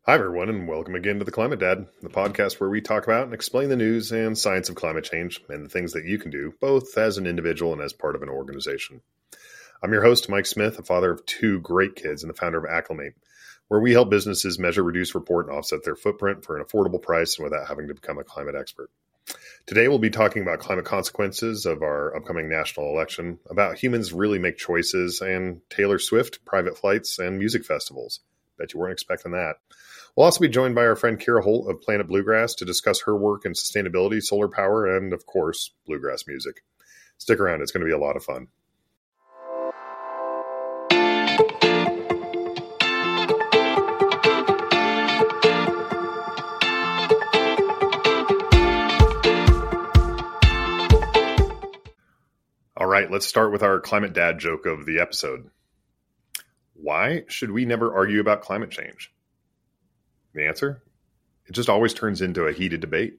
Hi, everyone, and welcome again to The Climate Dad, the podcast where we talk about and explain the news and science of climate change and the things that you can do, both as an individual and as part of an organization. I'm your host, Mike Smith, a father of two great kids and the founder of Acclimate, where we help businesses measure, reduce, report, and offset their footprint for an affordable price and without having to become a climate expert. Today, we'll be talking about climate consequences of our upcoming national election, about humans really make choices, and Taylor Swift, private flights, and music festivals. Bet you weren't expecting that. We'll also be joined by our friend Kira Holt of Planet Bluegrass to discuss her work in sustainability, solar power, and, of course, bluegrass music. Stick around. It's going to be a lot of fun. All right, let's start with our climate dad joke of the episode. Why should we never argue about climate change? The answer? It just always turns into a heated debate.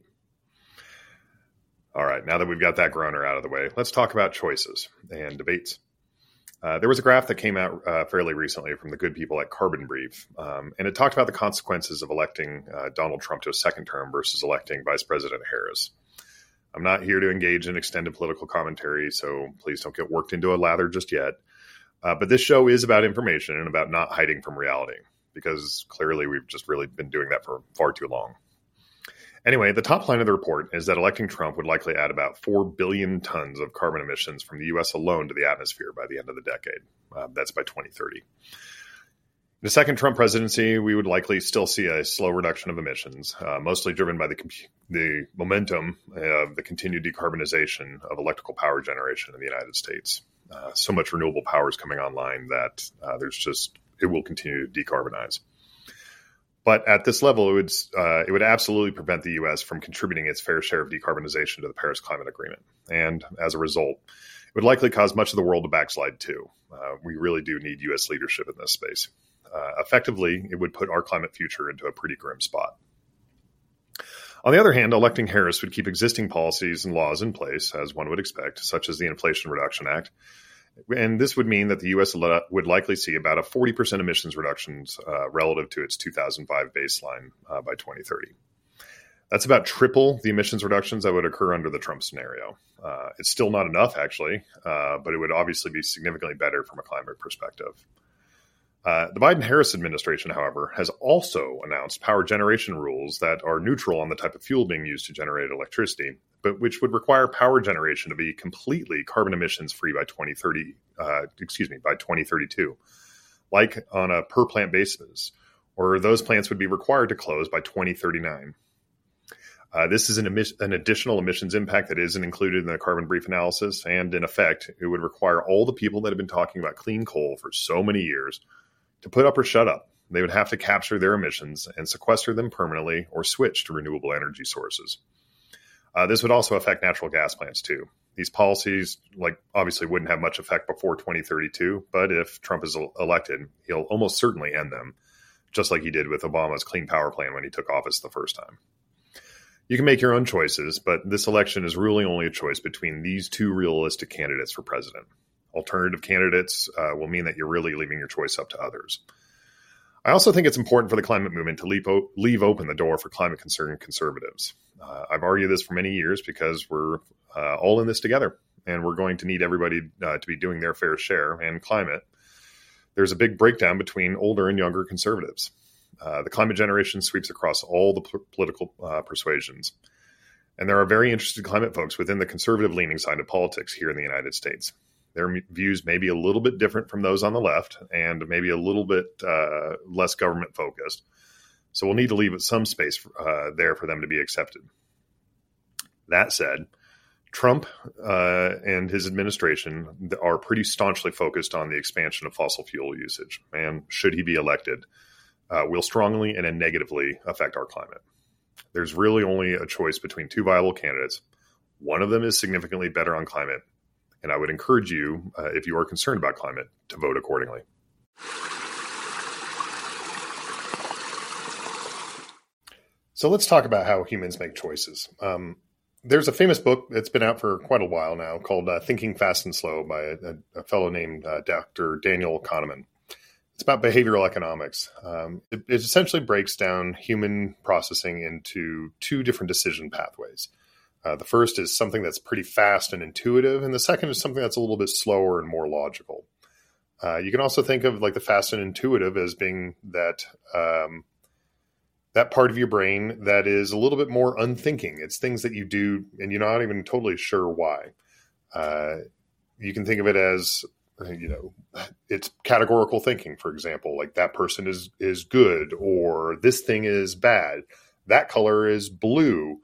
All right, now that we've got that groaner out of the way, let's talk about choices and debates. There was a graph that came out fairly recently from the good people at Carbon Brief, and it talked about the consequences of electing Donald Trump to a second term versus electing Vice President Harris. I'm not here to engage in extended political commentary, so please don't get worked into a lather just yet. But this show is about information and about not hiding from reality, because clearly we've just really been doing that for far too long. Anyway, the top line of the report is that electing Trump would likely add about 4 billion tons of carbon emissions from the U.S. alone to the atmosphere by the end of the decade. That's by 2030. In the second Trump presidency, we would likely still see a slow reduction of emissions, mostly driven by the momentum of the continued decarbonization of electrical power generation in the United States. So much renewable power is coming online that it will continue to decarbonize. But at this level, it would absolutely prevent the U.S. from contributing its fair share of decarbonization to the Paris Climate Agreement. And as a result, it would likely cause much of the world to backslide too. We really do need U.S. leadership in this space. Effectively, it would put our climate future into a pretty grim spot. On the other hand, electing Harris would keep existing policies and laws in place, as one would expect, such as the Inflation Reduction Act. And this would mean that the U.S. would likely see about a 40% emissions reductions relative to its 2005 baseline by 2030. That's about triple the emissions reductions that would occur under the Trump scenario. It's still not enough, actually, but it would obviously be significantly better from a climate perspective. The Biden-Harris administration, however, has also announced power generation rules that are neutral on the type of fuel being used to generate electricity, but which would require power generation to be completely carbon emissions free by 2032, like on a per plant basis, or those plants would be required to close by 2039. This is an additional emissions impact that isn't included in the Carbon Brief analysis, and in effect, it would require all the people that have been talking about clean coal for so many years to put up or shut up. They would have to capture their emissions and sequester them permanently or switch to renewable energy sources. This would also affect natural gas plants too. These policies, obviously wouldn't have much effect before 2032, but if Trump is elected, he'll almost certainly end them, just like he did with Obama's Clean Power Plan when he took office the first time. You can make your own choices, but this election is really only a choice between these two realistic candidates for president. Alternative candidates will mean that you're really leaving your choice up to others. I also think it's important for the climate movement to leave open the door for climate concerned conservatives. I've argued this for many years because we're all in this together, and we're going to need everybody to be doing their fair share. And climate, there's a big breakdown between older and younger conservatives. The climate generation sweeps across all the political persuasions. And there are very interested climate folks within the conservative-leaning side of politics here in the United States. Their views may be a little bit different from those on the left and maybe a little bit less government-focused. So we'll need to leave some space there for them to be accepted. That said, Trump and his administration are pretty staunchly focused on the expansion of fossil fuel usage. And should he be elected, will strongly and negatively affect our climate. There's really only a choice between two viable candidates. One of them is significantly better on climate, and I would encourage you, if you are concerned about climate, to vote accordingly. So let's talk about how humans make choices. There's a famous book that's been out for quite a while now called Thinking Fast and Slow by a fellow named Dr. Daniel Kahneman. It's about behavioral economics. It essentially breaks down human processing into two different decision pathways. The first is something that's pretty fast and intuitive, and the second is something that's a little bit slower and more logical. You can also think of like the fast and intuitive as being that that part of your brain that is a little bit more unthinking. It's things that you do and you're not even totally sure why. You can think of it as, it's categorical thinking, for example, like that person is good, or this thing is bad. That color is blue.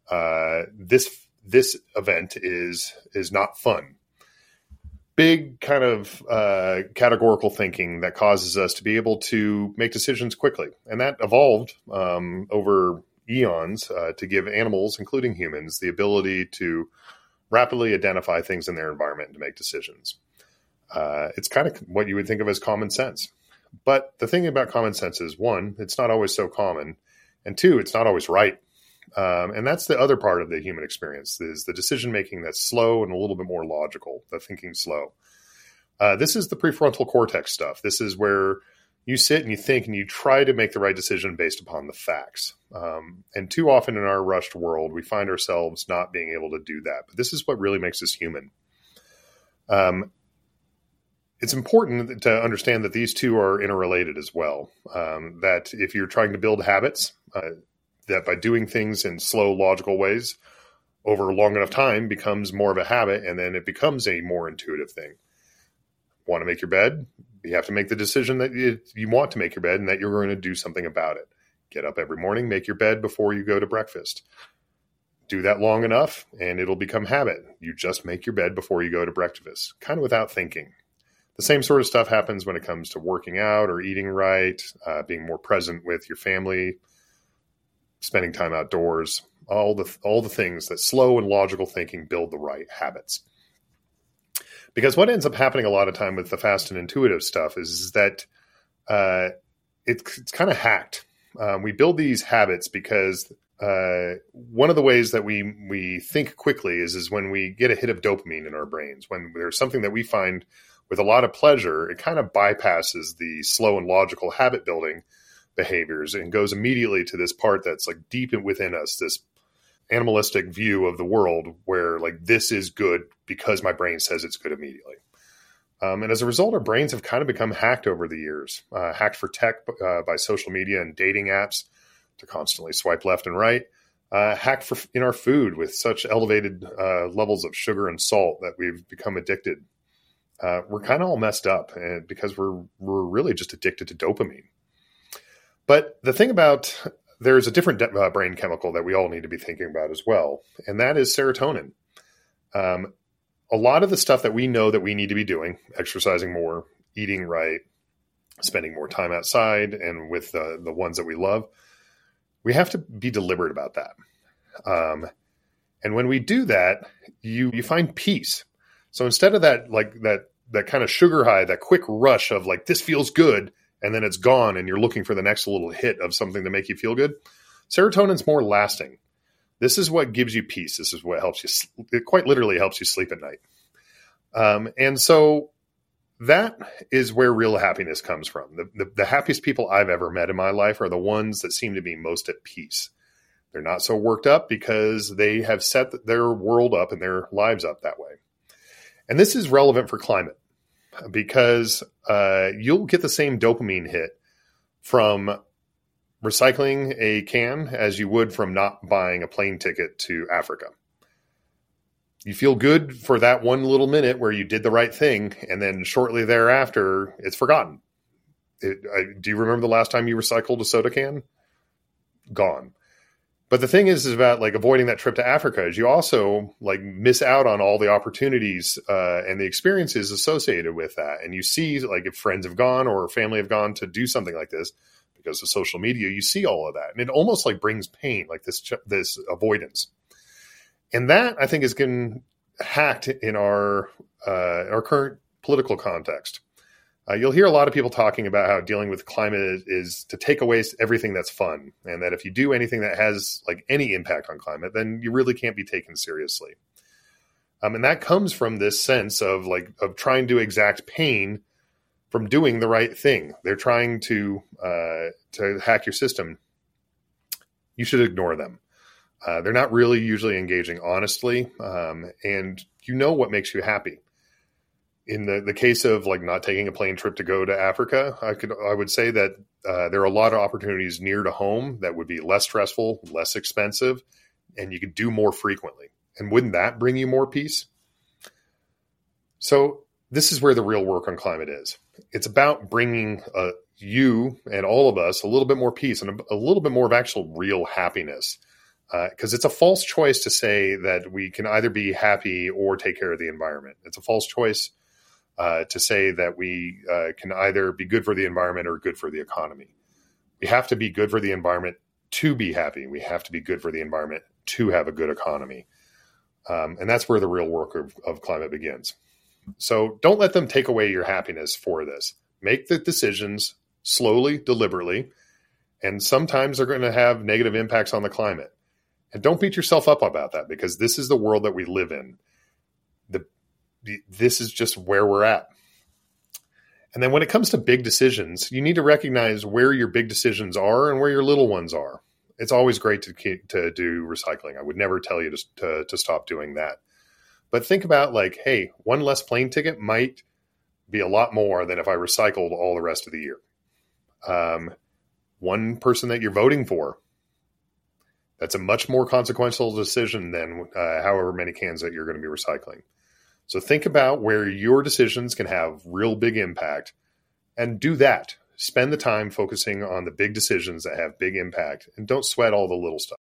This event is not fun. Big kind of categorical thinking that causes us to be able to make decisions quickly. And that evolved over eons to give animals, including humans, the ability to rapidly identify things in their environment and to make decisions. It's kind of what you would think of as common sense. But the thing about common sense is, one, it's not always so common, and two, it's not always right. And that's the other part of the human experience, is the decision-making that's slow and a little bit more logical, the thinking slow. This is the prefrontal cortex stuff. This is where you sit and you think and you try to make the right decision based upon the facts. And too often in our rushed world, we find ourselves not being able to do that. But this is what really makes us human. It's important to understand that these two are interrelated as well. That if you're trying to build habits, that by doing things in slow, logical ways over long enough time becomes more of a habit, and then it becomes a more intuitive thing. Want to make your bed? You have to make the decision that you want to make your bed and that you're going to do something about it. Get up every morning, make your bed before you go to breakfast. Do that long enough, and it'll become habit. You just make your bed before you go to breakfast, kind of without thinking. The same sort of stuff happens when it comes to working out or eating right, being more present with your family, spending time outdoors, all the things that slow and logical thinking build the right habits. Because what ends up happening a lot of time with the fast and intuitive stuff is that it's kind of hacked. We build these habits because one of the ways that we think quickly is when we get a hit of dopamine in our brains. When there's something that we find with a lot of pleasure, it kind of bypasses the slow and logical habit building behaviors and goes immediately to this part that's like deep within us, this animalistic view of the world where like this is good because my brain says it's good immediately. And as a result, our brains have kind of become hacked over the years, hacked for tech by social media and dating apps to constantly swipe left and right, hacked in our food with such elevated levels of sugar and salt that we've become addicted. We're kind of all messed up because we're really just addicted to dopamine. But the thing about, there's a different brain chemical that we all need to be thinking about as well, and that is serotonin. A lot of the stuff that we know that we need to be doing, exercising more, eating right, spending more time outside and with the ones that we love, we have to be deliberate about that. And when we do that, you find peace. So instead of that, like that kind of sugar high, that quick rush of like, this feels good, and then it's gone and you're looking for the next little hit of something to make you feel good, serotonin's more lasting. This is what gives you peace. This is what helps you. It quite literally helps you sleep at night. And so that is where real happiness comes from. The happiest people I've ever met in my life are the ones that seem to be most at peace. They're not so worked up because they have set their world up and their lives up that way. And this is relevant for climate because you'll get the same dopamine hit from recycling a can as you would from not buying a plane ticket to Africa. You feel good for that one little minute where you did the right thing, and then shortly thereafter, it's forgotten. Do you remember the last time you recycled a soda can? Gone. But the thing is about like avoiding that trip to Africa is you also like miss out on all the opportunities and the experiences associated with that. And you see like if friends have gone or family have gone to do something like this because of social media, you see all of that. And it almost like brings pain, like this avoidance. And that I think is getting hacked in our current political context. You'll hear a lot of people talking about how dealing with climate is to take away everything that's fun, and that if you do anything that has like any impact on climate, then you really can't be taken seriously. And that comes from this sense of trying to exact pain from doing the right thing. They're trying to hack your system. You should ignore them. They're not really usually engaging honestly, and you know what makes you happy. In the case of like not taking a plane trip to go to Africa, I would say that there are a lot of opportunities near to home that would be less stressful, less expensive, and you could do more frequently. And wouldn't that bring you more peace? So this is where the real work on climate is. It's about bringing you and all of us a little bit more peace and a little bit more of actual real happiness. Because it's a false choice to say that we can either be happy or take care of the environment. It's a false choice to say that we can either be good for the environment or good for the economy. We have to be good for the environment to be happy. We have to be good for the environment to have a good economy. And that's where the real work of climate begins. So don't let them take away your happiness for this. Make the decisions slowly, deliberately, and sometimes they're going to have negative impacts on the climate. And don't beat yourself up about that, because this is the world that we live in. This is just where we're at. And then when it comes to big decisions, you need to recognize where your big decisions are and where your little ones are. It's always great to do recycling. I would never tell you to stop doing that. But think about like, hey, one less plane ticket might be a lot more than if I recycled all the rest of the year. One person that you're voting for, that's a much more consequential decision than however many cans that you're going to be recycling. So think about where your decisions can have real big impact and do that. Spend the time focusing on the big decisions that have big impact and don't sweat all the little stuff.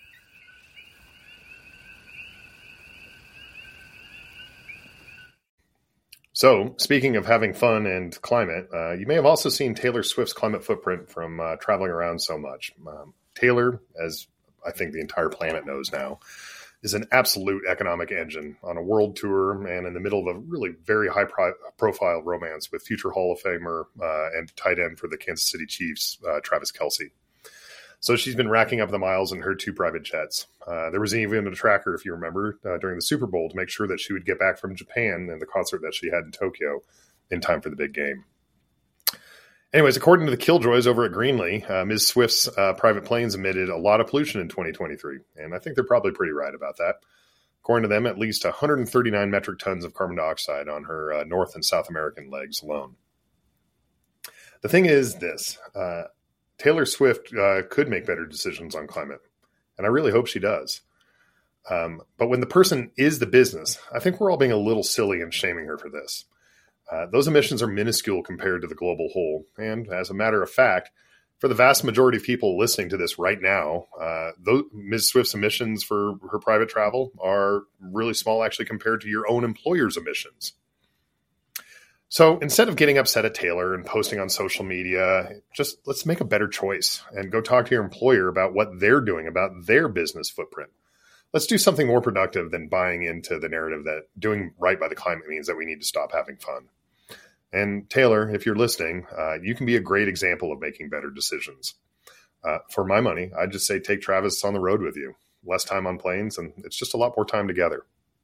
So speaking of having fun and climate, you may have also seen Taylor Swift's climate footprint from traveling around so much. Taylor, as I think the entire planet knows now, is an absolute economic engine on a world tour and in the middle of a really very high-profile romance with future Hall of Famer and tight end for the Kansas City Chiefs, Travis Kelce. So she's been racking up the miles in her 2 private jets. There was even a tracker, if you remember, during the Super Bowl to make sure that she would get back from Japan and the concert that she had in Tokyo in time for the big game. Anyways, according to the Killjoys over at Greenly, Ms. Swift's private planes emitted a lot of pollution in 2023, and I think they're probably pretty right about that. According to them, at least 139 metric tons of carbon dioxide on her North and South American legs alone. The thing is this, Taylor Swift could make better decisions on climate, and I really hope she does. But when the person is the business, I think we're all being a little silly and shaming her for this. Those emissions are minuscule compared to the global whole. And as a matter of fact, for the vast majority of people listening to this right now, Ms. Swift's emissions for her private travel are really small actually compared to your own employer's emissions. So instead of getting upset at Taylor and posting on social media, just let's make a better choice and go talk to your employer about what they're doing about their business footprint. Let's do something more productive than buying into the narrative that doing right by the climate means that we need to stop having fun. And Taylor, if you're listening, you can be a great example of making better decisions. For my money, I'd just say take Travis on the road with you. Less time on planes, and it's just a lot more time together.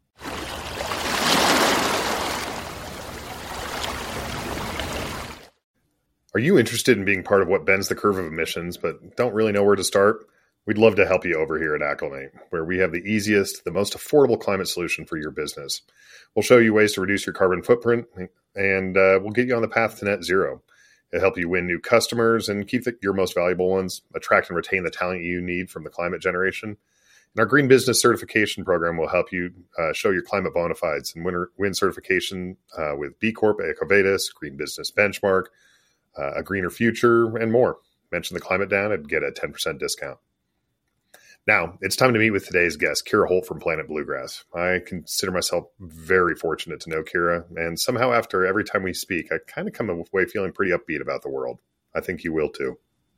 Are you interested in being part of what bends the curve of emissions, but don't really know where to start? We'd love to help you over here at Acclimate, where we have the easiest, the most affordable climate solution for your business. We'll show you ways to reduce your carbon footprint, and we'll get you on the path to net zero. It'll help you win new customers and keep your most valuable ones, attract and retain the talent you need from the climate generation. And our Green Business Certification Program will help you show your climate bona fides and win certification with B Corp, EcoVadis, Green Business Benchmark, A Greener Future, and more. Mention the Climate Dad and get a 10% discount. Now, it's time to meet with today's guest, Kira Holt from Planet Bluegrass. I consider myself very fortunate to know Kira, and somehow after every time we speak, I kind of come away feeling pretty upbeat about the world. I think you will too.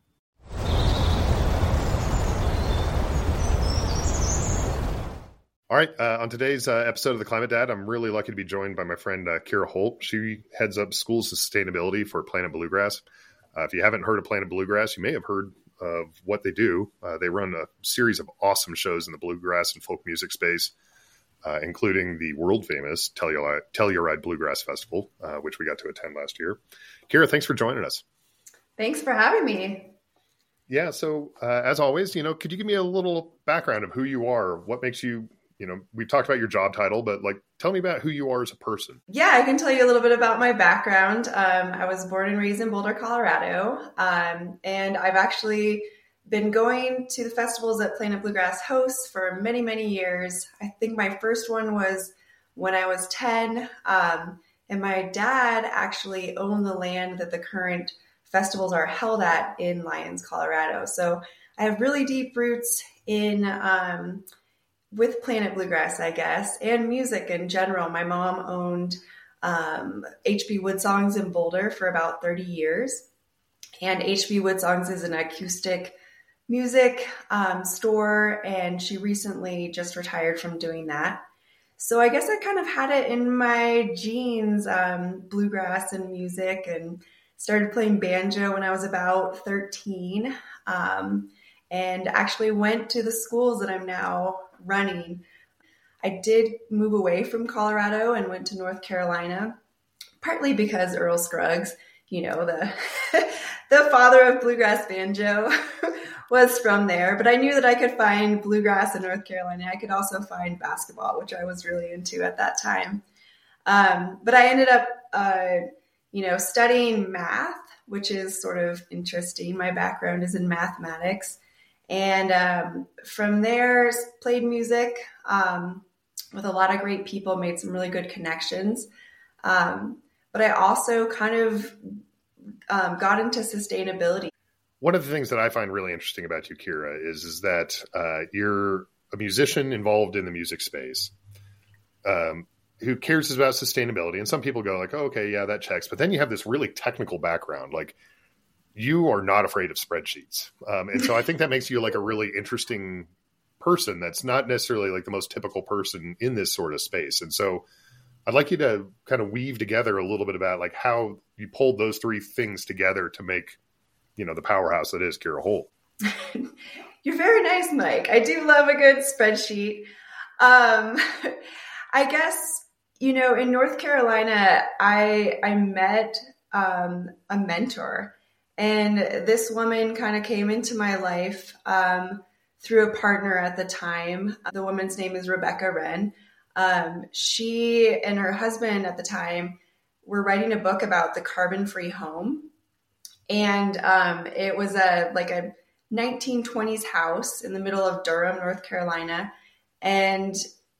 All right, on today's episode of The Climate Dad, I'm really lucky to be joined by my friend Kira Holt. She heads up school sustainability for Planet Bluegrass. If you haven't heard of Planet Bluegrass, you may have heard of what they do. They run a series of awesome shows in the bluegrass and folk music space. including the world famous Telluride Bluegrass Festival, which we got to attend last year. Kira, thanks for joining us. Thanks for having me. Yeah. So as always, could you give me a little background of who you are? What makes you, we've talked about your job title, but tell me about who you are as a person. Yeah, I can tell you a little bit about my background. I was born and raised in Boulder, Colorado. And I've actually been going to the festivals that Planet Bluegrass hosts for many, many years. I think my first one was when I was 10. And my dad actually owned the land that the current festivals are held at in Lyons, Colorado. So I have really deep roots in with Planet Bluegrass, I guess, and music in general. My mom owned HB Woodsongs in Boulder for about 30 years. And HB Woodsongs is an acoustic music store, and she recently just retired from doing that. So I guess I kind of had it in my genes, bluegrass and music, and started playing banjo when I was about 13, and actually went to the schools that I'm now running. I did move away from Colorado and went to North Carolina, partly because Earl Scruggs, the the father of bluegrass banjo, was from there. But I knew that I could find bluegrass in North Carolina. I could also find basketball, which I was really into at that time. But I ended up, studying math, which is sort of interesting. My background is in mathematics. And from there, played music with a lot of great people, made some really good connections. But I also kind of got into sustainability. One of the things that I find really interesting about you, Kira, is that you're a musician involved in the music space who cares about sustainability. And some people go like, oh, okay, yeah, that checks. But then you have this really technical background. You are not afraid of spreadsheets. And so I think that makes you a really interesting person that's not necessarily the most typical person in this sort of space. And so I'd like you to kind of weave together a little bit about how you pulled those three things together to make, the powerhouse that is Kira Holt. You're very nice, Mike. I do love a good spreadsheet. I guess, in North Carolina, I met a mentor. And this woman kind of came into my life through a partner at the time. The woman's name is Rebecca Wren. She and her husband at the time were writing a book about the carbon-free home. And it was a 1920s house in the middle of Durham, North Carolina. And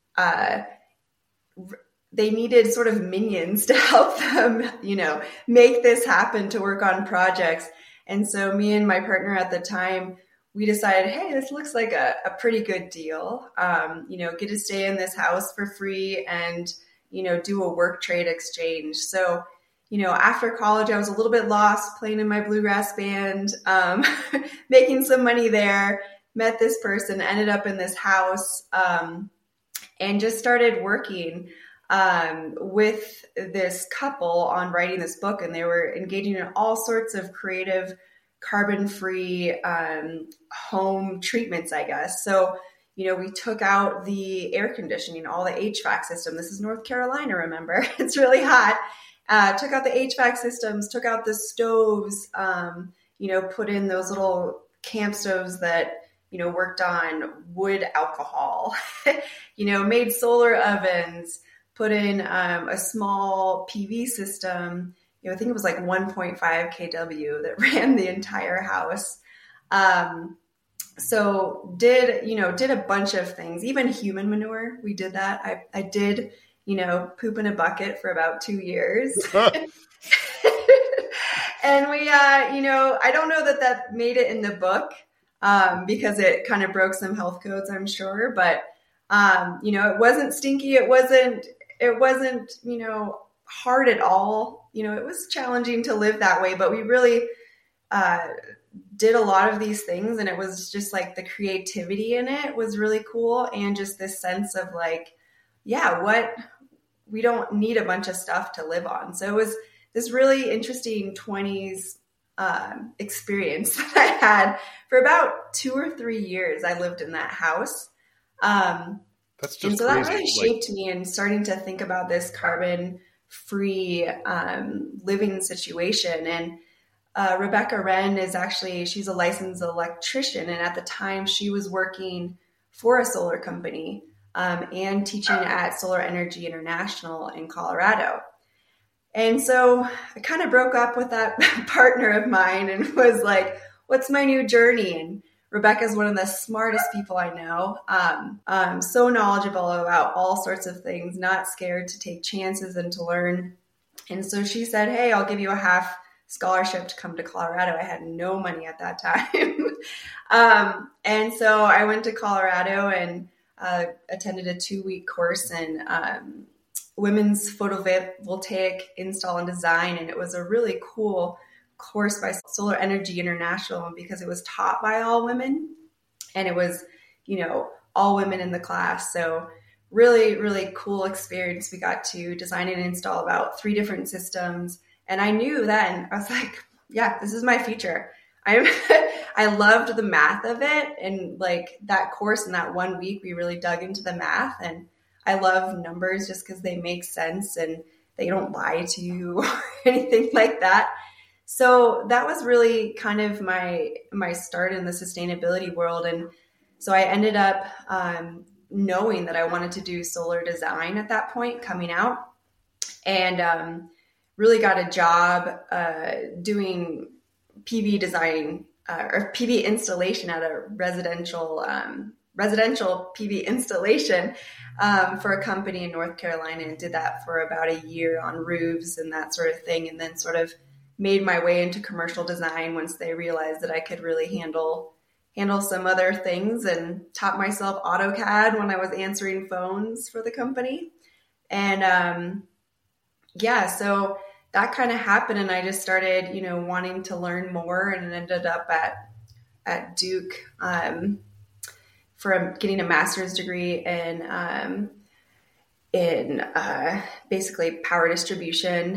they needed sort of minions to help them, make this happen, to work on projects. And so me and my partner at the time, we decided, hey, this looks like a pretty good deal. Get to stay in this house for free and, do a work trade exchange. So, after college, I was a little bit lost playing in my bluegrass band, making some money there, met this person, ended up in this house, and just started working with this couple on writing this book. And they were engaging in all sorts of creative, carbon-free home treatments, I guess. So, we took out the air conditioning, all the HVAC system. This is North Carolina, remember? It's really hot. Took out the HVAC systems, took out the stoves, put in those little camp stoves that, worked on wood alcohol, made solar ovens, put in a small PV system. I think it was 1.5 kW that ran the entire house. So did a bunch of things, even human manure. We did that. I did, poop in a bucket for about 2 years. And we, I don't know that made it in the book because it kind of broke some health codes, I'm sure. But, it wasn't stinky. It wasn't, hard at all. It was challenging to live that way, but we really did a lot of these things. And it was just the creativity in it was really cool. And just this sense of we don't need a bunch of stuff to live on. So it was this really interesting 20s experience that I had for about 2 or 3 years. I lived in that house. That's And just so that crazy. really shaped me in starting to think about this carbon free living situation. And Rebecca Wren is actually, she's a licensed electrician. And at the time she was working for a solar company and teaching at Solar Energy International in Colorado. And so I kind of broke up with that partner of mine and was like, what's my new journey? And Rebecca's one of the smartest people I know, so knowledgeable about all sorts of things, not scared to take chances and to learn. And so she said, hey, I'll give you a half scholarship to come to Colorado. I had no money at that time. And so I went to Colorado and attended a 2-week course in women's photovoltaic install and design. And it was a really cool course by Solar Energy International because it was taught by all women and it was, all women in the class. So really, really cool experience. We got to design and install about 3 different systems. And I knew then, I was like, yeah, this is my future. I loved the math of it. And like that course in that 1 week, we really dug into the math, and I love numbers just because they make sense and they don't lie to you or anything like that. So that was really kind of my start in the sustainability world. And so I ended up knowing that I wanted to do solar design at that point coming out, and really got a job doing PV design or PV installation at a residential PV installation for a company in North Carolina, and did that for about a year on roofs and that sort of thing. And then sort of made my way into commercial design once they realized that I could really handle some other things, and taught myself AutoCAD when I was answering phones for the company. And so that kind of happened, and I just started, wanting to learn more, and ended up at Duke for getting a master's degree in basically power distribution.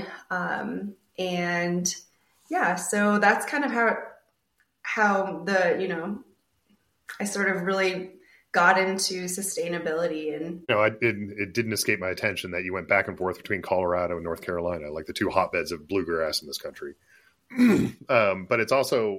So that's kind of how I sort of really got into sustainability. And it didn't escape my attention that you went back and forth between Colorado and North Carolina, like the 2 hotbeds of bluegrass in this country. But it's also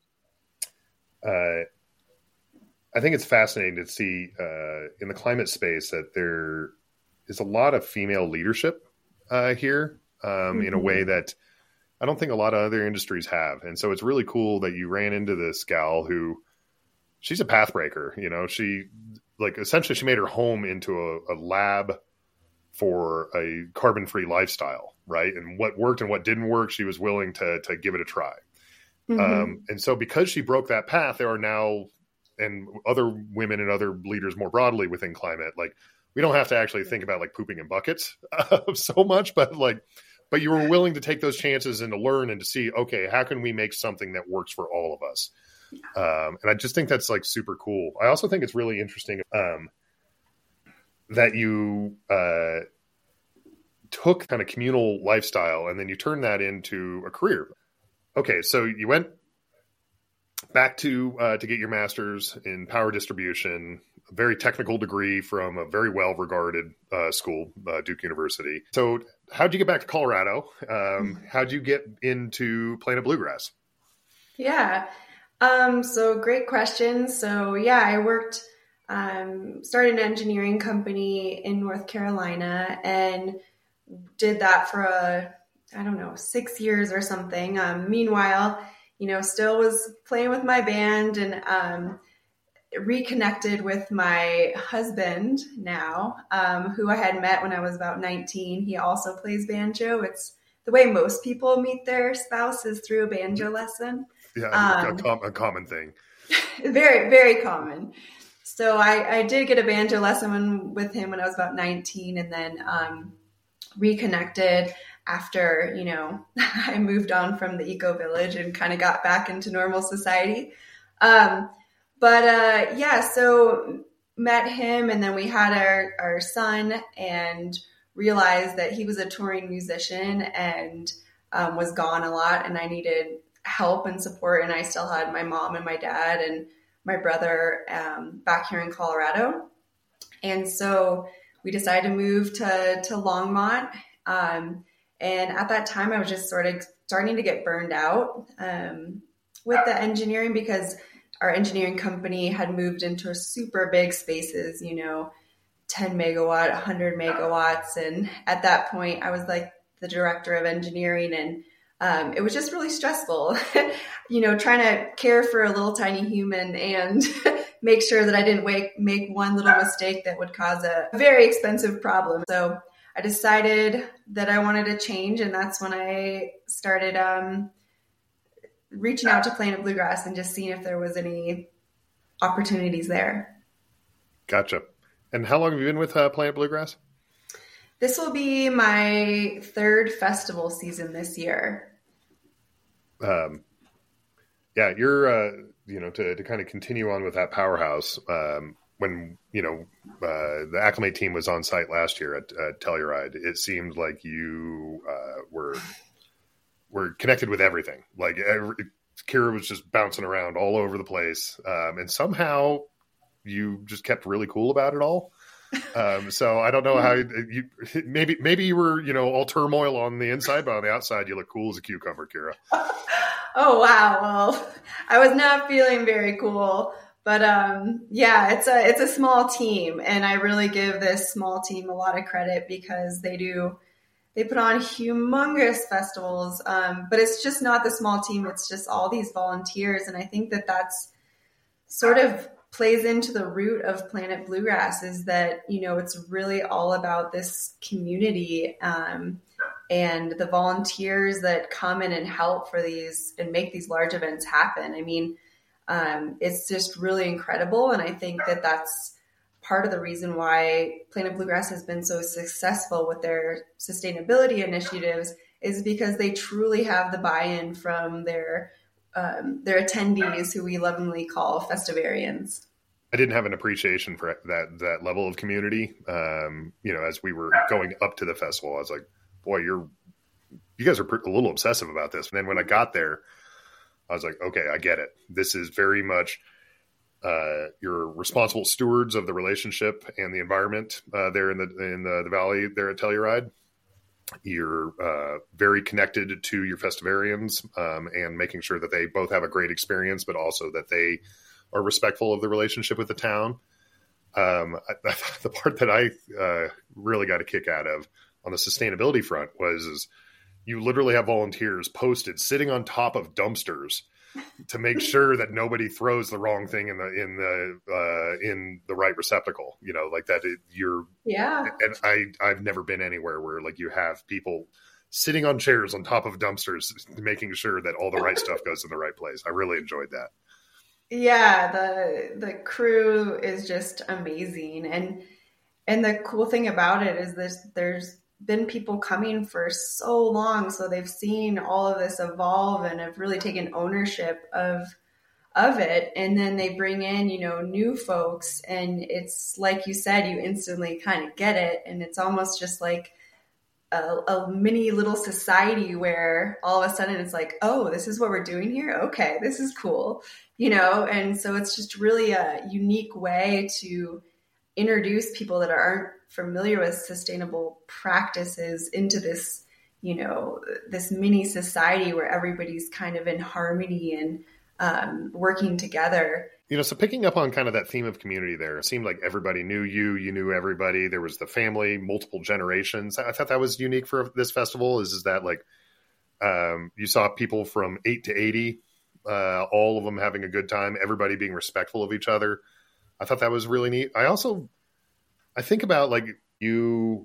I think it's fascinating to see in the climate space that there is a lot of female leadership here in a way that I don't think a lot of other industries have. And so it's really cool that you ran into this gal who, she's a pathbreaker. She essentially she made her home into a lab for a carbon-free lifestyle, right? And what worked and what didn't work, she was willing to give it a try. Mm-hmm. And so because she broke that path, there are now, and other women and other leaders more broadly within climate, like we don't have to actually think about like pooping in buckets so much, but you were willing to take those chances and to learn and to see, okay, how can we make something that works for all of us? And I just think that's like super cool. I also think it's really interesting that you took kind of communal lifestyle and then you turned that into a career. Okay, so you went back to get your master's in power distribution, a very technical degree from a very well-regarded school, Duke University. So how'd you get back to Colorado? How'd you get into Planet Bluegrass? Yeah. So great question. So I worked, started an engineering company in North Carolina and did that for 6 years or something. Meanwhile, still was playing with my band and reconnected with my husband now, who I had met when I was about 19. He also plays banjo. It's the way most people meet their spouse is through a banjo lesson. Yeah, a common thing. Very, very common. So I did get a banjo lesson with him when I was about 19, and then reconnected after, I moved on from the eco village and kind of got back into normal society. So met him, and then we had our son, and realized that he was a touring musician and was gone a lot, and I needed help and support. And I still had my mom and my dad and my brother back here in Colorado. And so we decided to move to Longmont. And at that time, I was just sort of starting to get burned out with the engineering, because our engineering company had moved into super big spaces, 10 megawatt, 100 megawatts. And at that point, I was like the director of engineering, and it was just really stressful, trying to care for a little tiny human and make sure that I didn't make one little mistake that would cause a very expensive problem. So I decided that I wanted to change, and that's when I started reaching out to Planet Bluegrass and just seeing if there was any opportunities there. Gotcha. And how long have you been with Planet Bluegrass? This will be my third festival season this year. Yeah, you're, to kind of continue on with that powerhouse, when, the Acclimate team was on site last year at Telluride, it seemed like you were connected with everything. Like Kira was just bouncing around all over the place. And somehow you just kept really cool about it all. So I don't know how maybe you were, all turmoil on the inside, but on the outside, you look cool as a cucumber, Kira. Oh, wow. Well, I was not feeling very cool, but yeah, it's a small team, and I really give this small team a lot of credit because they put on humongous festivals, but it's just not the small team. It's just all these volunteers. And I think that that's sort of plays into the root of Planet Bluegrass, is that, it's really all about this community, and the volunteers that come in and help for these and make these large events happen. I mean, it's just really incredible. And I think that that's part of the reason why Planet Bluegrass has been so successful with their sustainability initiatives, is because they truly have the buy-in from their attendees, who we lovingly call festivarians. I didn't have an appreciation for that level of community. As we were going up to the festival, I was like, boy, you guys are a little obsessive about this. And then when I got there, I was like, okay, I get it. This is very much, you're responsible stewards of the relationship and the environment there in the valley there at Telluride. You're very connected to your festivarians, and making sure that they both have a great experience, but also that they are respectful of the relationship with the town. The part that I really got a kick out of on the sustainability front was you literally have volunteers posted sitting on top of dumpsters to make sure that nobody throws the wrong thing in the right receptacle, like that. Yeah. And I've never been anywhere where like you have people sitting on chairs on top of dumpsters, making sure that all the right stuff goes in the right place. I really enjoyed that. Yeah. The crew is just amazing. And the cool thing about it is there's been people coming for so long, so they've seen all of this evolve and have really taken ownership of it. And then they bring in, new folks, and it's like you said, you instantly kind of get it. And it's almost just like a mini little society where all of a sudden it's like, oh, this is what we're doing here. Okay, this is cool, And so it's just really a unique way to introduce people that aren't familiar with sustainable practices into this, this mini society where everybody's kind of in harmony and working together. So picking up on kind of that theme of community there, it seemed like everybody knew you knew everybody. There was the family, multiple generations. I thought that was unique for this festival is that like, you saw people from 8 to 80, all of them having a good time, everybody being respectful of each other. I thought that was really neat. I think about like you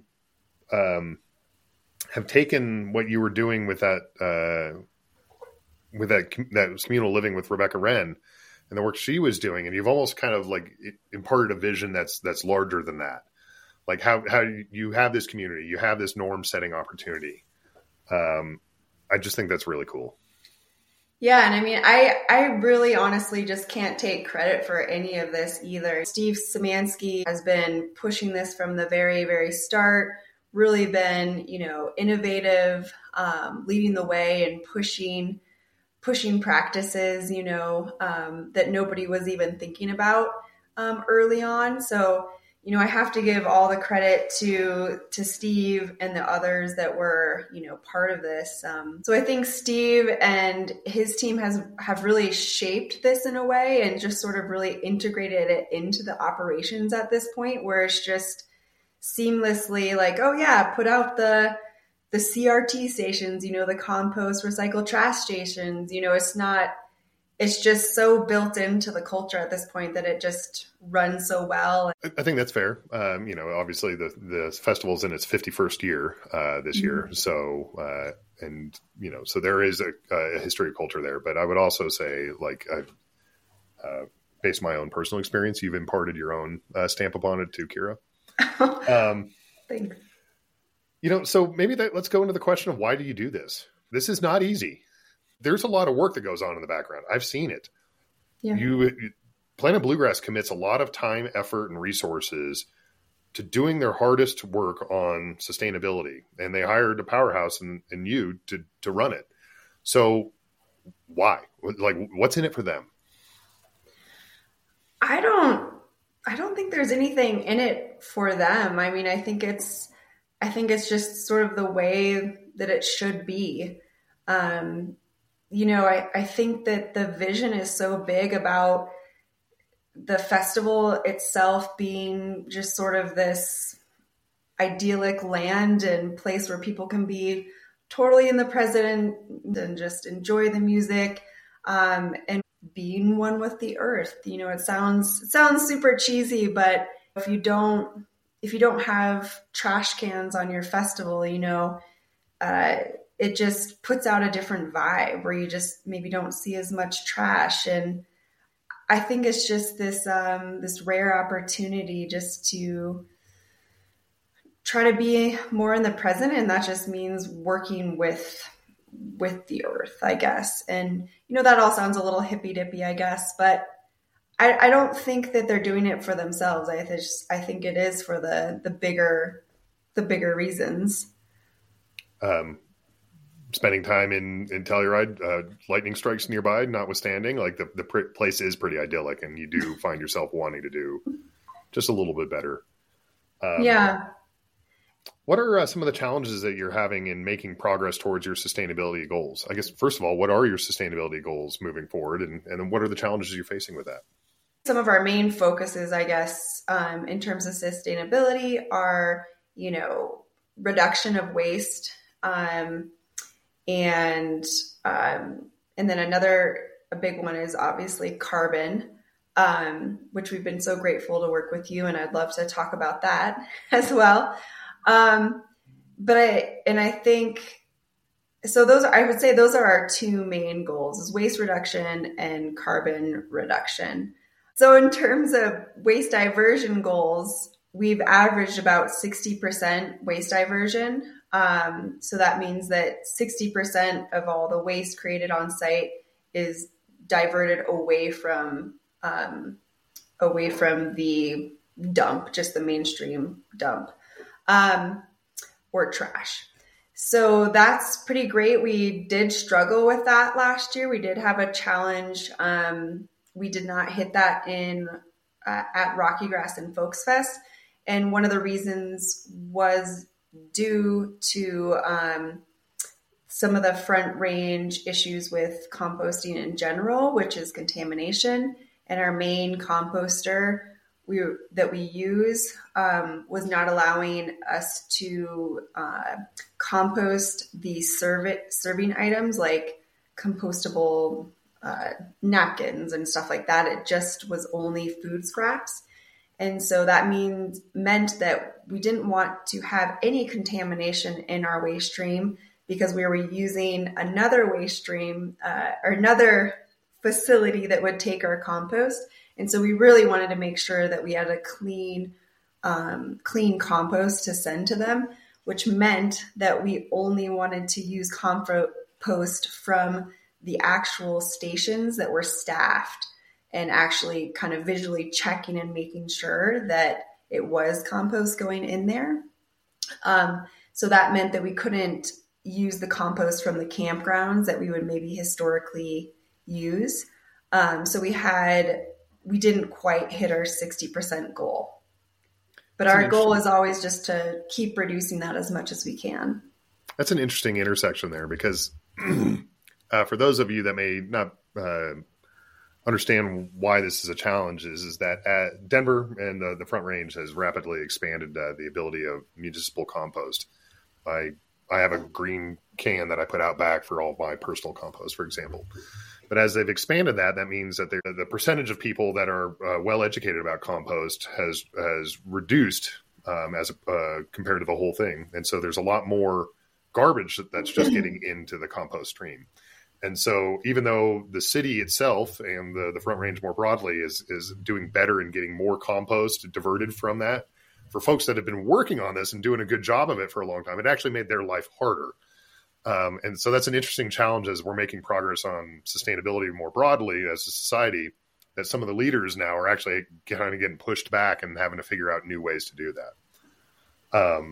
have taken what you were doing with that communal living with Rebecca Wren and the work she was doing, and you've almost kind of like imparted a vision that's larger than that. Like how you have this community, you have this norm setting opportunity. I just think that's really cool. Yeah. And I mean, I really honestly just can't take credit for any of this either. Steve Szymanski has been pushing this from the very, very start, really been, innovative, leading the way and pushing practices, that nobody was even thinking about early on. So, I have to give all the credit to Steve and the others that were, part of this. So I think Steve and his team have really shaped this in a way and just sort of really integrated it into the operations at this point, where it's just seamlessly like, oh yeah, put out the CRT stations, the compost recycle trash stations. It's just so built into the culture at this point that it just runs so well. I think that's fair. Obviously the festival's in its 51st year this year. So, so there is a history of culture there. But I would also say, like, based on my own personal experience, you've imparted your own stamp upon it too, Kira. Thanks. So maybe let's go into the question of, why do you do this? This is not easy. There's a lot of work that goes on in the background. I've seen it. Yeah. Planet Bluegrass commits a lot of time, effort, and resources to doing their hardest work on sustainability. And they hired a powerhouse and you to run it. So why? Like, what's in it for them? I don't think there's anything in it for them. I mean, I think it's just sort of the way that it should be. I think that the vision is so big about the festival itself being just sort of this idyllic land and place where people can be totally in the present and just enjoy the music, and being one with the earth. It sounds super cheesy, but if you don't have trash cans on your festival, it just puts out a different vibe where you just maybe don't see as much trash. And I think it's just this rare opportunity just to try to be more in the present. And that just means working with the earth, I guess. And, that all sounds a little hippy dippy, I guess, but I don't think that they're doing it for themselves. I think it is for the bigger reasons. Spending time in Telluride, lightning strikes nearby, notwithstanding, like the place is pretty idyllic, and you do find yourself wanting to do just a little bit better. Yeah. What are some of the challenges that you're having in making progress towards your sustainability goals? I guess, first of all, what are your sustainability goals moving forward, and then what are the challenges you're facing with that? Some of our main focuses, I guess, in terms of sustainability are, reduction of waste, and then a big one is obviously carbon, which we've been so grateful to work with you, and I'd love to talk about that as well. I think, so I would say those are our two main goals, is waste reduction and carbon reduction. So in terms of waste diversion goals, we've averaged about 60% waste diversion. So that means that 60% of all the waste created on site is diverted away from the dump, just the mainstream dump, or trash. So that's pretty great. We did struggle with that last year. We did have a challenge. We did not hit that at Rocky Grass and Folks Fest. And one of the reasons was due to some of the front range issues with composting in general, which is contamination. And our main composter that we use was not allowing us to compost the serving items like compostable napkins and stuff like that. It just was only food scraps. And so that meant that we didn't want to have any contamination in our waste stream, because we were using another waste stream or another facility that would take our compost. And so we really wanted to make sure that we had a clean compost to send to them, which meant that we only wanted to use compost from the actual stations that were staffed, and actually kind of visually checking and making sure that it was compost going in there. So that meant that we couldn't use the compost from the campgrounds that we would maybe historically use. So we didn't quite hit our 60% goal. But our goal is always just to keep reducing that as much as we can. That's an interesting intersection there, because for those of you that may not understand why this is a challenge, is that Denver and the Front Range has rapidly expanded the ability of municipal compost. I have a green can that I put out back for all of my personal compost, for example. But as they've expanded that, that means that the percentage of people that are well educated about compost has reduced compared to the whole thing. And so there's a lot more garbage that's just getting into the compost stream. And so even though the city itself and the Front Range more broadly is doing better in getting more compost diverted from that, for folks that have been working on this and doing a good job of it for a long time, it actually made their life harder. And so that's an interesting challenge as we're making progress on sustainability more broadly as a society, that some of the leaders now are actually kind of getting pushed back and having to figure out new ways to do that.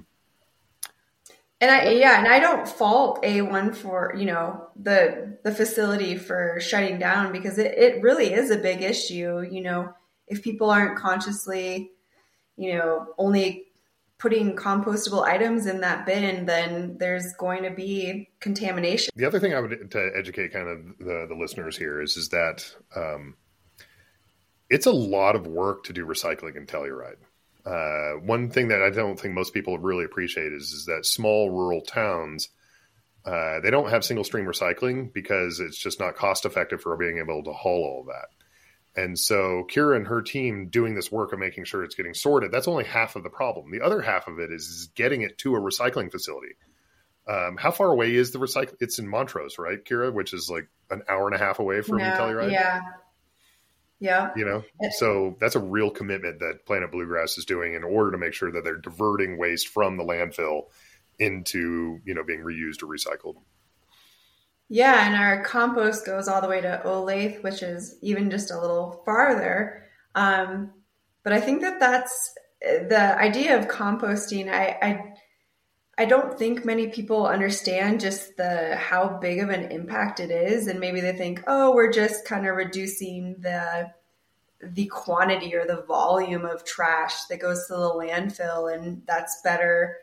And I don't fault A1 for, the facility for shutting down, because it really is a big issue. If people aren't consciously, only putting compostable items in that bin, then there's going to be contamination. The other thing I would to educate kind of the listeners here is that it's a lot of work to do recycling in Telluride. One thing that I don't think most people really appreciate is that small rural towns, they don't have single stream recycling because it's just not cost effective for being able to haul all of that. And so Kira and her team doing this work of making sure it's getting sorted, that's only half of the problem. The other half of it is getting it to a recycling facility. How far away is the recycle? It's in Montrose, right, Kira, which is like an hour and a half away from Telluride? Yeah. Yeah. So that's a real commitment that Planet Bluegrass is doing in order to make sure that they're diverting waste from the landfill into, being reused or recycled. Yeah. And our compost goes all the way to Olathe, which is even just a little farther. But I think that's the idea of composting. I don't think many people understand just how big of an impact it is. And maybe they think, we're just kind of reducing the quantity or the volume of trash that goes to the landfill, and that's better,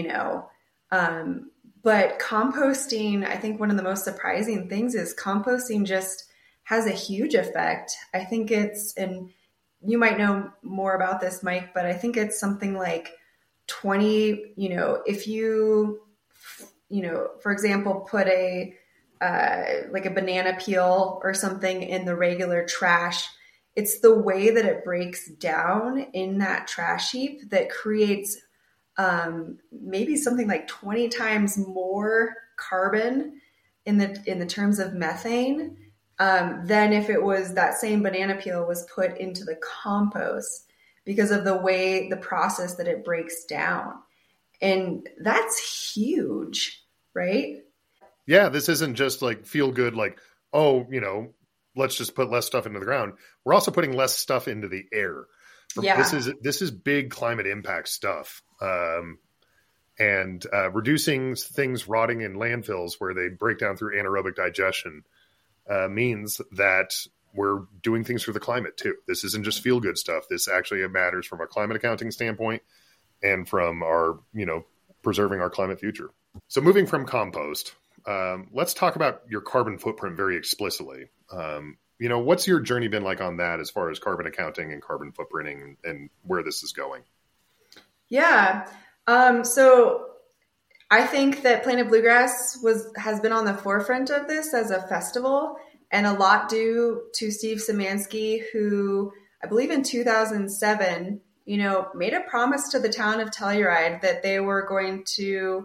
but composting, I think one of the most surprising things is composting just has a huge effect. I think and you might know more about this, Mike, but I think it's something like 20, if you, for example, put like a banana peel or something in the regular trash, it's the way that it breaks down in that trash heap that creates maybe something like 20 times more carbon in the terms of methane than if it was that same banana peel was put into the compost, because of the process that it breaks down. And that's huge, right? Yeah, this isn't just like feel good, like, let's just put less stuff into the ground. We're also putting less stuff into the air. Yeah. This is big climate impact stuff. And reducing things rotting in landfills where they break down through anaerobic digestion means that we're doing things for the climate too. This isn't just feel good stuff. This actually matters from a climate accounting standpoint and from our, preserving our climate future. So moving from compost, let's talk about your carbon footprint very explicitly. What's your journey been like on that as far as carbon accounting and carbon footprinting and where this is going? Yeah. So I think that Planet Bluegrass has been on the forefront of this as a festival, and a lot due to Steve Szymanski, who I believe in 2007, made a promise to the town of Telluride that they were going to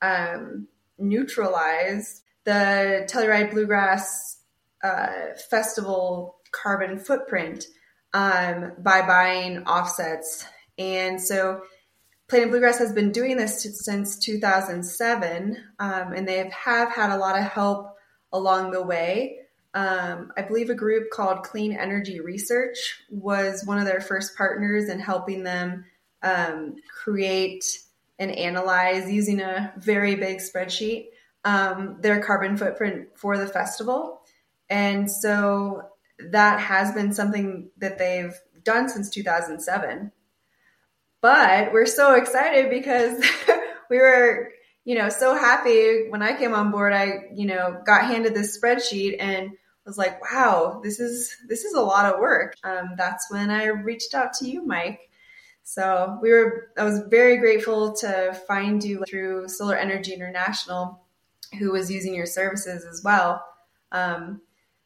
neutralize the Telluride Bluegrass Festival carbon footprint by buying offsets. And so Planet Bluegrass has been doing this since 2007, and they have had a lot of help along the way. I believe a group called Clean Energy Research was one of their first partners in helping them create and analyze, using a very big spreadsheet, their carbon footprint for the festival. And so that has been something that they've done since 2007. But we're so excited because we were, so happy when I came on board. I, got handed this spreadsheet and was like, wow, this is a lot of work. That's when I reached out to you, Mike. So I was very grateful to find you through Solar Energy International, who was using your services as well. And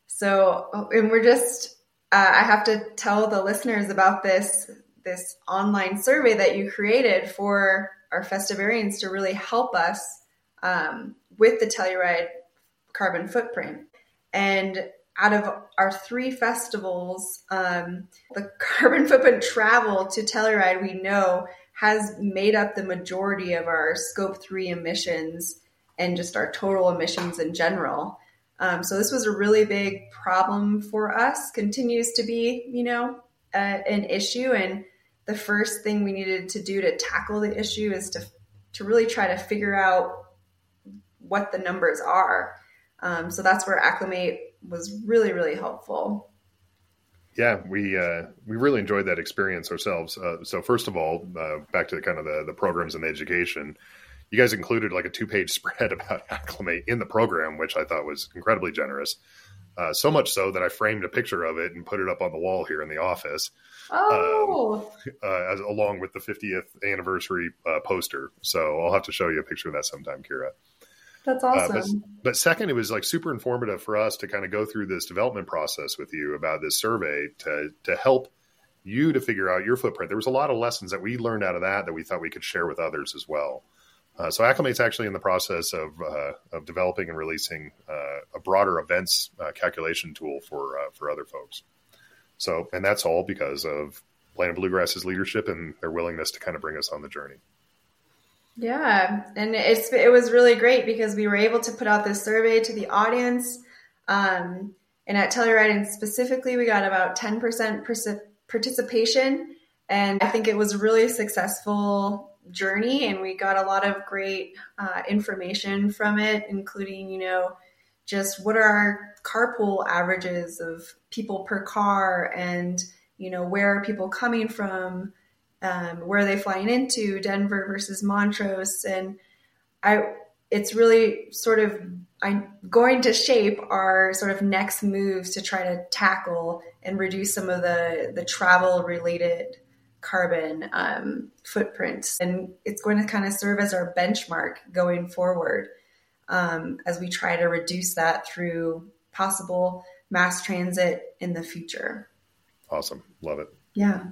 we're just, I have to tell the listeners about this online survey that you created for our Festivarians to really help us with the Telluride carbon footprint. And out of our 3 festivals, the carbon footprint travel to Telluride, we know, has made up the majority of our Scope 3 emissions and just our total emissions in general. So this was a really big problem for us, continues to be, an issue. And the first thing we needed to do to tackle the issue is to really try to figure out what the numbers are. So that's where Acclimate was really, really helpful. Yeah, we really enjoyed that experience ourselves. So first of all, back to kind of the programs and the education, you guys included like a 2-page spread about Acclimate in the program, which I thought was incredibly generous. So much so that I framed a picture of it and put it up on the wall here in the office. Oh, along with the 50th anniversary poster. So I'll have to show you a picture of that sometime, Kira. That's awesome. But second, it was like super informative for us to kind of go through this development process with you about this survey to help you to figure out your footprint. There was a lot of lessons that we learned out of that we thought we could share with others as well. So Acclimate's actually in the process of developing and releasing a broader events calculation tool for other folks. So, and that's all because of Planet Bluegrass's leadership and their willingness to kind of bring us on the journey. Yeah, and it was really great because we were able to put out this survey to the audience. And at Telluride, and specifically, we got about 10% participation. And I think it was a really successful journey, and we got a lot of great information from it, including, just what are our carpool averages of people per car, and, where are people coming from, where are they flying into, Denver versus Montrose. And it's really sort of going to shape our sort of next moves to try to tackle and reduce some of the travel related carbon footprints. And it's going to kind of serve as our benchmark going forward as we try to reduce that through possible mass transit in the future. Awesome. Love it. Yeah.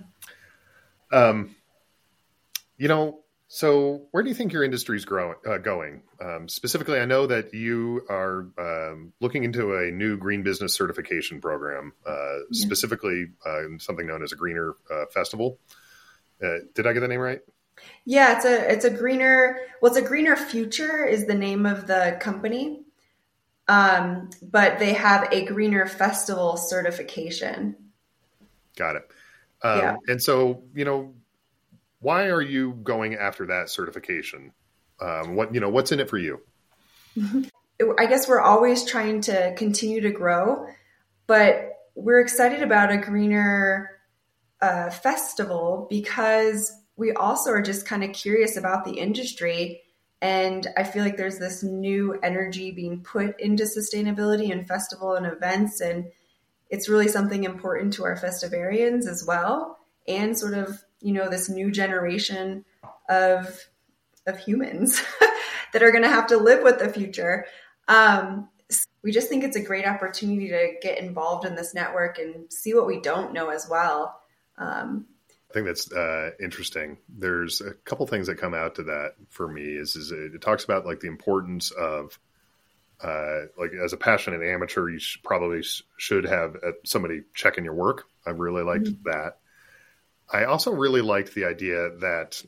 So where do you think your industry is going? Specifically, I know that you are looking into a new green business certification program, specifically something known as a greener festival. Did I get the name right? Yeah, it's a greener future is the name of the company. But they have a greener festival certification. Got it. And so, why are you going after that certification? What's in it for you? I guess we're always trying to continue to grow, but we're excited about a greener festival because we also are just kind of curious about the industry. And I feel like there's this new energy being put into sustainability and festival and events. And it's really something important to our Festivarians as well. And sort of, this new generation of humans that are going to have to live with the future. We just think it's a great opportunity to get involved in this network and see what we don't know as well. I think that's interesting. There's a couple things that come out to that for me is it talks about like the importance of like as a passionate amateur, you probably should have somebody checking your work. I really liked that. I also really liked the idea that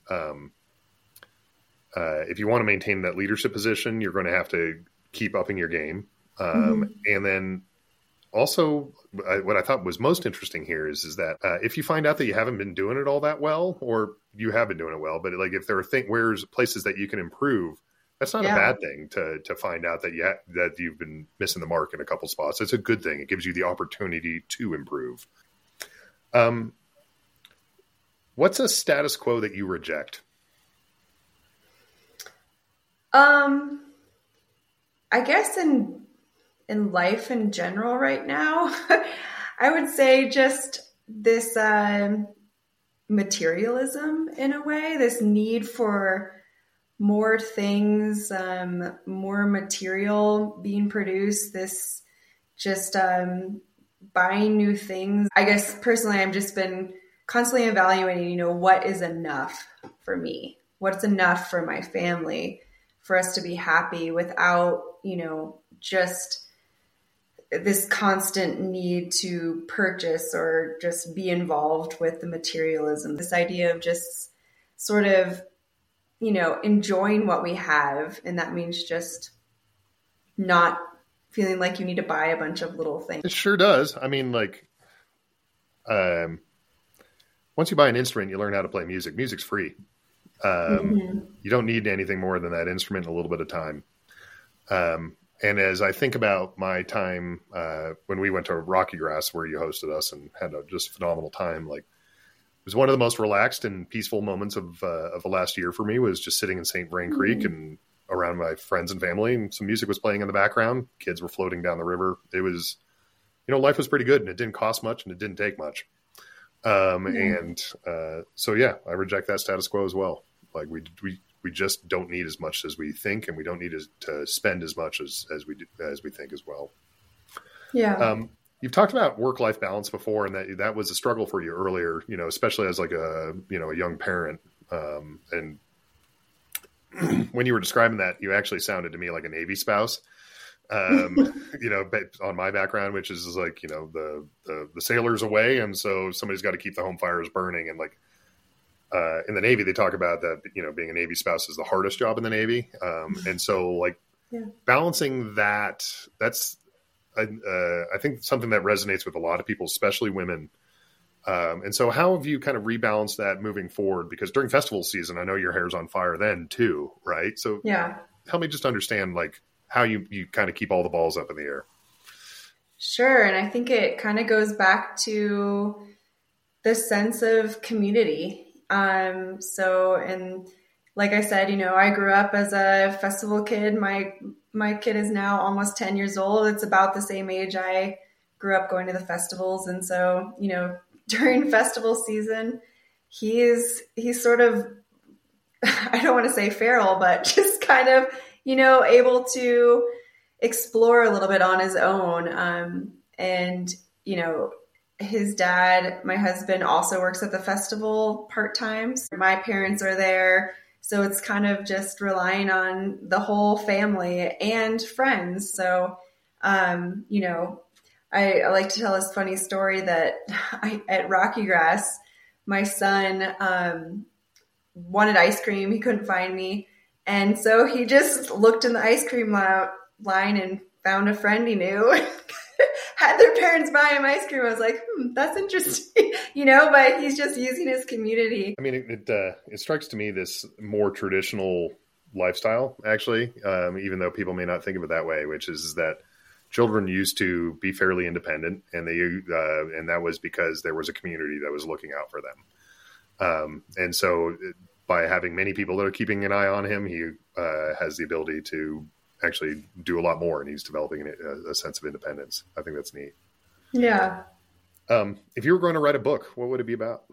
if you want to maintain that leadership position, you're going to have to keep upping your game. And then also what I thought was most interesting here is that if you find out that you haven't been doing it all that well, or you have been doing it well, but like if there are where's places that you can improve, that's not a bad thing to find out that you've been missing the mark in a couple spots. It's a good thing. It gives you the opportunity to improve. What's a status quo that you reject? I guess in life in general right now, I would say just this materialism in a way, this need for more things, more material being produced, this just buying new things. I guess personally, I've just been constantly evaluating, what is enough for me? What's enough for my family for us to be happy without, just this constant need to purchase or just be involved with the materialism. This idea of just sort of, enjoying what we have. And that means just not feeling like you need to buy a bunch of little things. It sure does. I mean, like, once you buy an instrument, you learn how to play music. Music's free. You don't need anything more than that instrument and a little bit of time. And as I think about my time when we went to Rocky Grass, where you hosted us and had a just phenomenal time, like, it was one of the most relaxed and peaceful moments of the last year for me, was just sitting in St. Vrain Creek and around my friends and family, and some music was playing in the background. Kids were floating down the river. It was, life was pretty good, and it didn't cost much and it didn't take much. So yeah, I reject that status quo as well. Like we just don't need as much as we think, and we don't need to spend as much as we think as well. Yeah. You've talked about work-life balance before, and that was a struggle for you earlier, especially as like a young parent. And when you were describing that, you actually sounded to me like a Navy spouse. On my background, which is like, the sailor's away, and so somebody's got to keep the home fires burning. And like in the Navy, they talk about that, being a Navy spouse is the hardest job in the Navy. And so like balancing that's I think something that resonates with a lot of people, especially women. And so how have you kind of rebalanced that moving forward? Because during festival season, I know your hair's on fire then too, right? So help me just understand like how you kind of keep all the balls up in the air. Sure. And I think it kind of goes back to the sense of community. And like I said, I grew up as a festival kid. My kid is now almost 10 years old. It's about the same age I grew up going to the festivals. And so, during festival season, he's sort of, I don't want to say feral, but just kind of, able to explore a little bit on his own. And, his dad, my husband, also works at the festival part-time. So my parents are there. So it's kind of just relying on the whole family and friends. So, I like to tell this funny story that at Rocky Grass, my son wanted ice cream. He couldn't find me. And so he just looked in the ice cream line and found a friend he knew. Had their parents buy him ice cream. I was like, that's interesting, but he's just using his community. I mean, it strikes to me this more traditional lifestyle, actually, even though people may not think of it that way, which is that children used to be fairly independent, and and that was because there was a community that was looking out for them. And so by having many people that are keeping an eye on him, he has the ability to actually do a lot more, and he's developing a sense of independence. I think that's neat. Yeah. If you were going to write a book, what would it be about?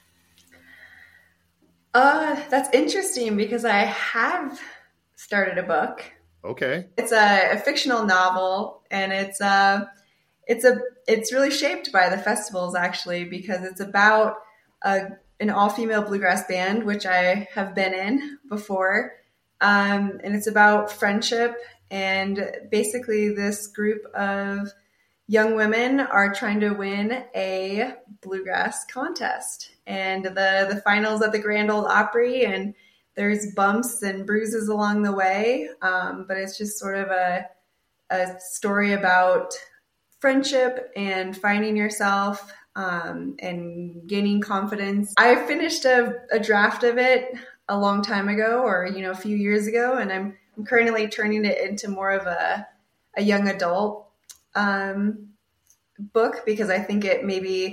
That's interesting because I have started a book. Okay. It's a fictional novel, and it's really shaped by the festivals, actually, because it's about an all-female bluegrass band, which I have been in before. And it's about friendship, and basically this group of young women are trying to win a bluegrass contest, and the finals at the Grand Ole Opry, and there's bumps and bruises along the way. But it's just sort of a story about friendship and finding yourself, and gaining confidence. I finished a draft of it a long time ago, or a few years ago, and I'm currently turning it into more of a young adult book, because I think it maybe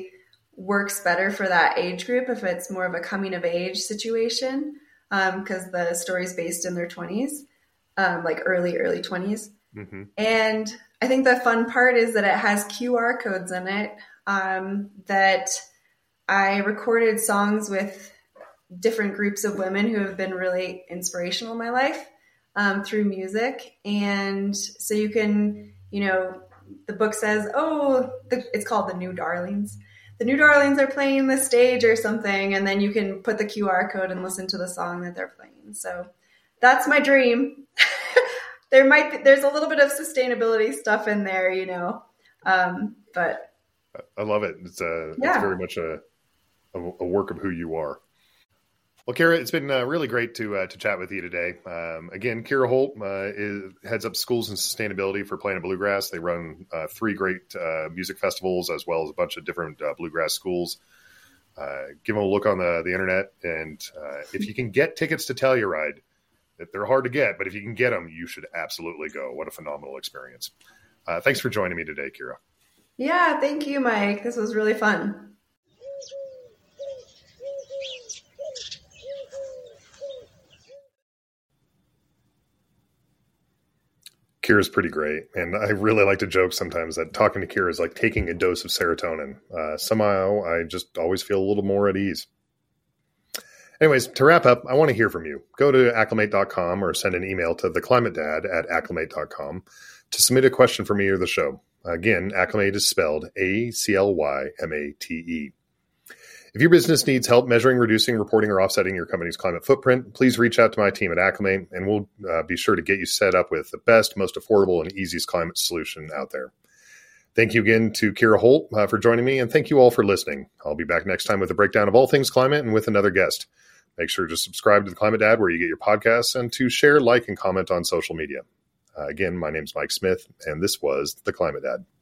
works better for that age group if it's more of a coming of age situation, because the story's based in their 20s, like early 20s. Mm-hmm. And I think the fun part is that it has QR codes in it, that I recorded songs with different groups of women who have been really inspirational in my life, through music. And so you can, the book says, it's called The New Darlings. The New Darlings are playing the stage or something, and then you can put the QR code and listen to the song that they're playing. So that's my dream. There's a little bit of sustainability stuff in there, but I love it. It's very much a work of who you are. Well, Kira, it's been really great to chat with you today. Again, Kira Holt heads up schools and sustainability for Planet Bluegrass. They run 3 great music festivals as well as a bunch of different bluegrass schools. Give them a look on the internet, and if you can get tickets to Telluride, they're hard to get, but if you can get them, you should absolutely go. What a phenomenal experience. Thanks for joining me today, Kira. Yeah, thank you, Mike. This was really fun. Kira's pretty great, and I really like to joke sometimes that talking to Kira is like taking a dose of serotonin. Somehow, I just always feel a little more at ease. Anyways, to wrap up, I want to hear from you. Go to acclimate.com or send an email to theclimatedad@acclimate.com to submit a question for me or the show. Again, Acclimate is spelled ACLYMATE. If your business needs help measuring, reducing, reporting, or offsetting your company's climate footprint, please reach out to my team at Acclimate, and we'll be sure to get you set up with the best, most affordable, and easiest climate solution out there. Thank you again to Kira Holt for joining me, and thank you all for listening. I'll be back next time with a breakdown of all things climate and with another guest. Make sure to subscribe to The Climate Dad where you get your podcasts, and to share, like, and comment on social media. Again, my name's Mike Smith, and this was The Climate Dad.